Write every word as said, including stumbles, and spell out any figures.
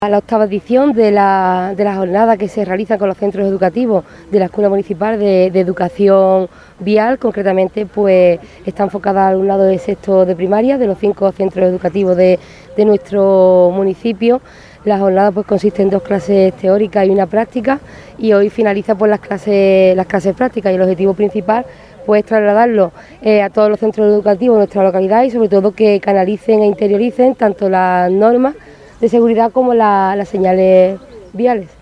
A la octava edición de la, de la jornada que se realiza con los centros educativos de la Escuela Municipal de, de Educación Vial, concretamente pues está enfocada al alumnado de sexto de primaria de los cinco centros educativos de, de nuestro municipio. La jornada pues consiste en dos clases teóricas y una práctica, y hoy finaliza pues las clases, las clases prácticas, y el objetivo principal pues trasladarlo eh, a todos los centros educativos de nuestra localidad, y sobre todo que canalicen e interioricen tanto las normas de seguridad como la, las señales viales.